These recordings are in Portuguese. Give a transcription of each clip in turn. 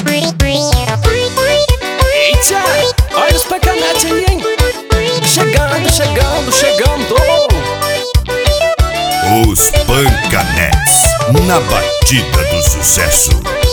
Eita, olha os pancanetes aí, hein? Chegando, chegando, chegando. Os Pancanetes, na batida do sucesso.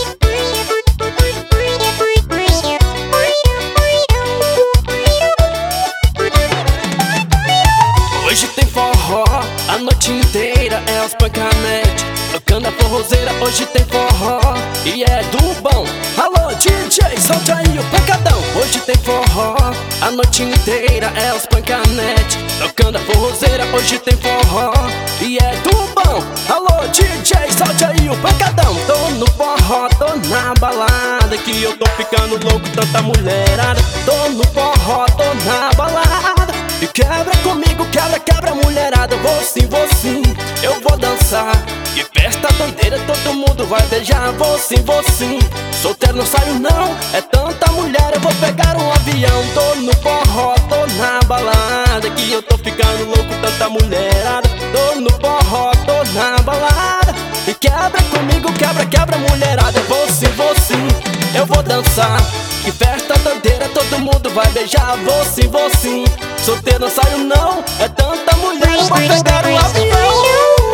Hoje tem forró, a noite inteira é os pancanetes tocando a forrozeira, hoje tem forró e é do bom. Alô DJ, solta aí o pancadão. Hoje tem forró, a noite inteira é os pancanetes tocando a forrozeira, hoje tem forró e é do bom. Alô DJ, solta aí o pancadão. Tô no forró, tô na balada, que eu tô ficando louco, tanta mulherada. Tô no forró, tô na balada, e quebra comigo, quebra, quebra mulherada. Vou sim, eu vou dançar. Que festa doideira, todo mundo vai beijar. Vou sim, solteiro não saio não. É tanta mulher, eu vou pegar um avião. Tô no forró, tô na balada, que eu tô ficando louco, tanta mulherada. Tô no forró, tô na balada, e quebra comigo, quebra, quebra mulherada. Vou sim, eu vou dançar. Que festa doideira, todo mundo vai beijar. Vou sim, solteiro não saio não. É tanta mulher, eu vou pegar um avião.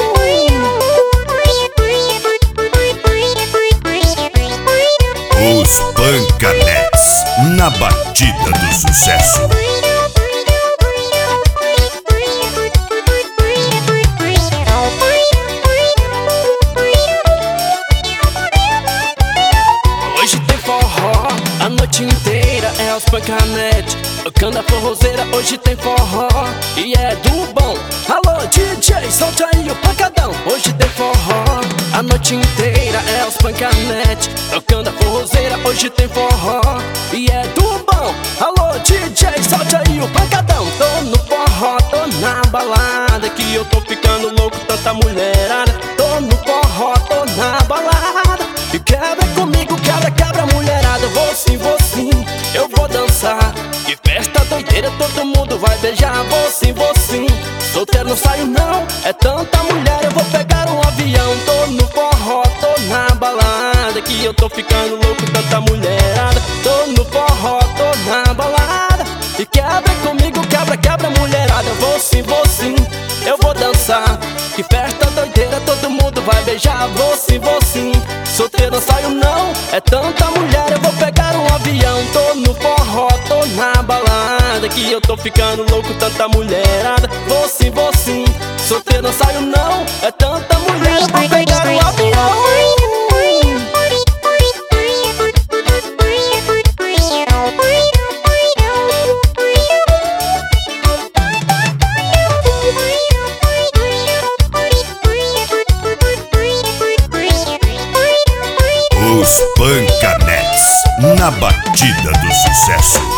Os Pancanetes, na batida do sucesso. Hoje tem forró, a noite inteira é os pancanetes tocando a forrozeira, hoje tem forró e é do bom. Alô DJ, solta aí o pancadão. Hoje tem forró, a noite inteira é os pancanetes tocando a forrozeira, hoje tem forró e é do bom. Alô DJ, solta aí o pancadão. Tô no forró, tô na balada, que eu tô ficando louco, tanta mulherada. Tô no forró, tô na balada, e quebra comigo, quebra, quebra mulherada. Vou sim, eu vou dançar. Que festa doideira, todo mundo vai beijar. Vou sim, solteiro não saio não. É tanta mulher, eu vou pegar um avião. Tô no forró, tô na balada, que eu tô ficando louco, tanta mulherada. Tô no forró, tô na balada, e quebra comigo, quebra, quebra mulherada. Vou sim, eu vou dançar. Que festa doideira, todo mundo vai beijar. Vou sim, solteiro não saio não. É tanta mulher, eu vou pegar um avião. Tô no forró, tô na balada, que eu tô ficando louco, tanta mulherada. Vou sim, solteiro não saio não. É tanta mulher, eu vou pegar um avião. Os Pancanetes, na batida do sucesso.